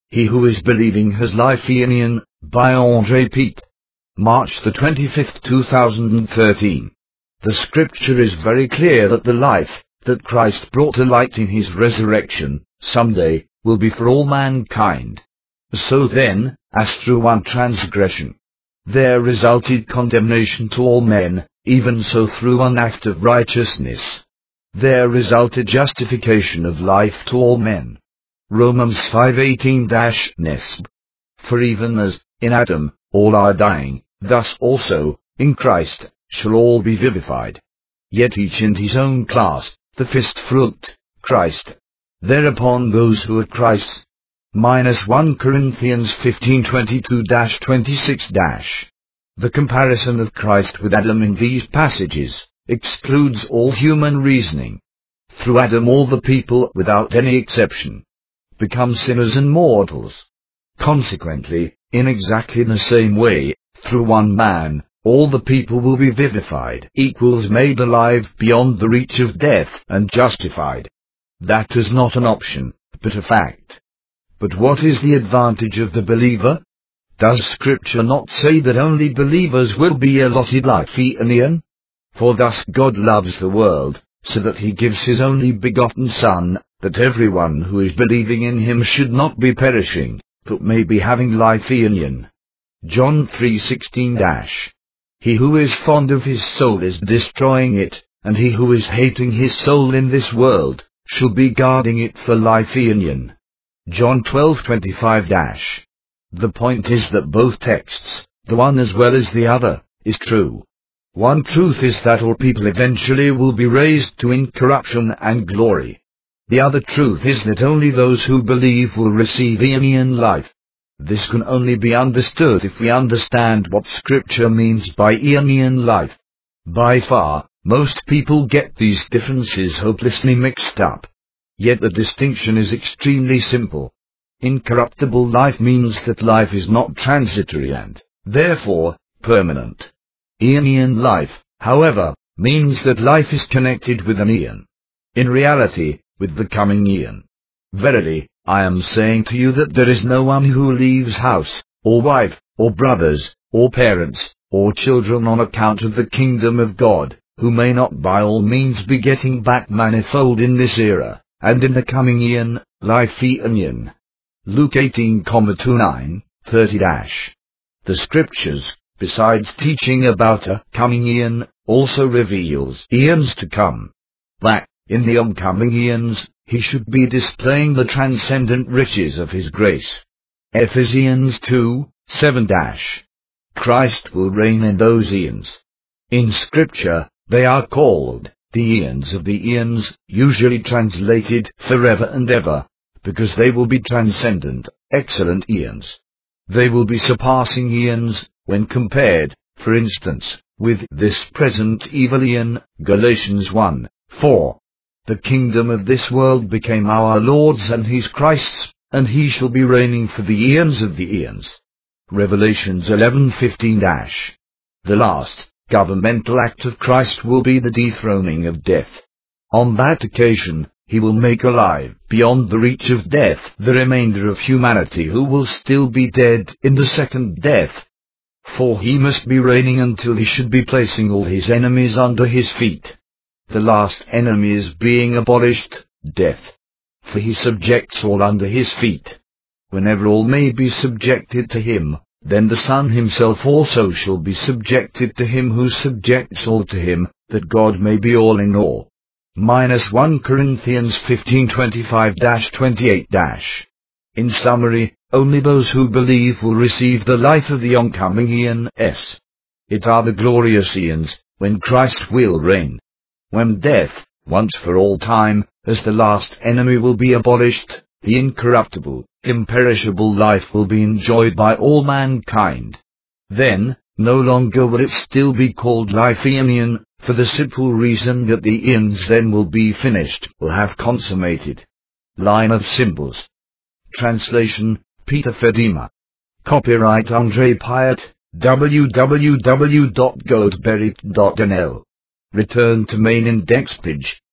He who is believing has life eonian, by André Pete. March the 25th, 2013. The scripture is very clear that the life that Christ brought to light in his resurrection, someday, will be for all mankind. So then, as through one transgression there resulted condemnation to all men, even so through one act of righteousness there resulted justification of life to all men. Romans 5:18-nesb. For even as, in Adam, all are dying, thus also, in Christ, shall all be vivified. Yet each in his own class, the first fruit, Christ. Thereupon those who are Christ's. 1 Corinthians 15:22-26. The comparison of Christ with Adam in these passages excludes all human reasoning. Through Adam all the people, without any exception, become sinners and mortals. Consequently, in exactly the same way, through one man, all the people will be vivified, equals made alive beyond the reach of death, and justified. That is not an option, but a fact. But what is the advantage of the believer? Does Scripture not say that only believers will be allotted life eonian? For thus God loves the world, so that he gives his only begotten Son, that everyone who is believing in him should not be perishing, but may be having life eonian. John 3:16. He who is fond of his soul is destroying it, and he who is hating his soul in this world, shall be guarding it for life eonian. John 12:25. The point is that both texts, the one as well as the other, is true. One truth is that all people eventually will be raised to incorruption and glory. The other truth is that only those who believe will receive eonian life. This can only be understood if we understand what Scripture means by eonian life. By far, most people get these differences hopelessly mixed up. Yet the distinction is extremely simple. Incorruptible life means that life is not transitory and, therefore, permanent. Eonian life, however, means that life is connected with an eon. In reality, with the coming eon. Verily, I am saying to you that there is no one who leaves house, or wife, or brothers, or parents, or children on account of the kingdom of God, who may not by all means be getting back manifold in this era, and in the coming eon, life eonian. Luke 18:29-30. The Scriptures, besides teaching about a coming eon, also reveals eons to come. That, in the oncoming eons, he should be displaying the transcendent riches of his grace. Ephesians 2:7. Christ will reign in those eons. In Scripture, they are called the eons of the eons, usually translated forever and ever, because they will be transcendent, excellent eons. They will be surpassing eons, when compared, for instance, with this present evil eon, Galatians 1:4. The kingdom of this world became our Lord's and his Christ's, and he shall be reigning for the eons of the eons. Revelations 11:15. The last, governmental act of Christ will be the dethroning of death. On that occasion, he will make alive, beyond the reach of death, the remainder of humanity who will still be dead in the second death. For he must be reigning until he should be placing all his enemies under his feet. The last enemy is being abolished, death. For he subjects all under his feet. Whenever all may be subjected to him, then the Son himself also shall be subjected to him who subjects all to him, that God may be all in all. 1 Corinthians 15:25-28. In summary, only those who believe will receive the life of the oncoming eons. It are the glorious eons, when Christ will reign. When death, once for all time, as the last enemy will be abolished, the incorruptible, imperishable life will be enjoyed by all mankind. Then, no longer will it still be called life eonian, for the simple reason that the eons then will be finished, will have consummated. Line of symbols. Translation, Peter Fedima. Copyright André Pyatt, www.godberit.nl. Return to main index page.